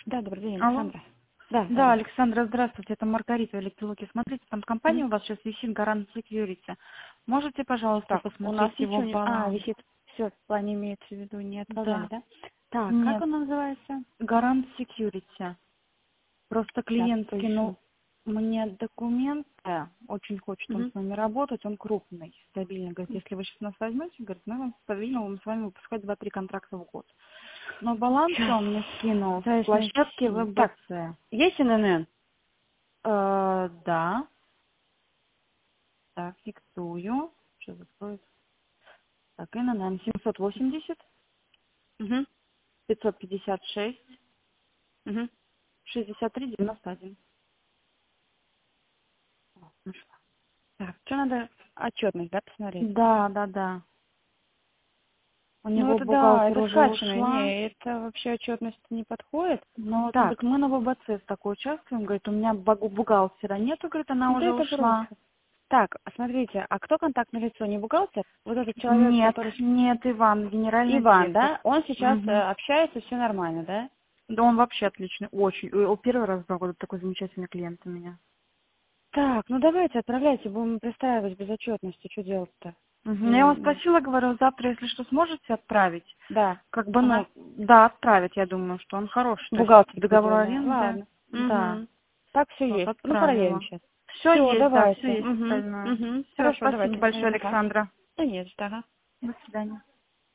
Да, добрый день, Алло. Александра. Да, Да, Александра, здравствуйте, это Маргарита Электролуки. Смотрите, там компания у вас сейчас висит, Гарант Security. Можете, пожалуйста, Так, у нас посмотреть его ничего не... А, баланс? висит, все, в плане имеется в виду, не отправляли, Да. да? Так, как Нет, он называется? Гарант Security. Просто Сейчас клиент поищу. скинул мне документы, очень хочет он Мгм. с нами работать, он крупный, стабильный. Говорит, если вы сейчас нас возьмете, говорит, мы вам стабильно с вами выпускать 2-3 контракта в год. Но баланс Сейчас, он мне скинул с пытаюсь площадки найти. Так, ВБЦ. есть ННН? Да. Так, фиксую. Что закроет? Так, ННН 780, Угу, 556, угу. 63, 91. Нашла. Так, что надо? Отчетность, да, посмотреть? Да, да, да. У Ну, него это да, бухгалтер это уже скачанное. ушла. Не, это вообще отчетность не подходит. Но вот он Так, говорит, мы на ВБЦ с такой участвуем. Говорит, у меня бухгалтера нету, говорит, она да уже это ушла. просто. Так, смотрите, а кто контактное лицо? Не бухгалтер? Вот этот человек, Нет, который... нет, Иван, генеральный Иван, директор. да? Он сейчас Угу. общается, все нормально, да? Да он вообще отличный, очень. Первый раз был вот такой замечательный клиент у меня. Так, ну давайте, отправляйте, будем пристраивать без отчетности, что делать-то? Мгм. Я его М, спросила, говорю, завтра, если что, сможете отправить? Да, Как бы, ага. ну, да, отправить, я думаю, что он хороший. То есть Бухгалтер договор определенный. аренды, Ладно. да, Угу. Так все вот есть. Ну, проверим отправила. сейчас. Все Все, есть, да, все давайте. есть Угу. остальное. Угу. Все, Хорошо, спасибо давайте. большое, Пока. Александра. Да нет, ага. До свидания.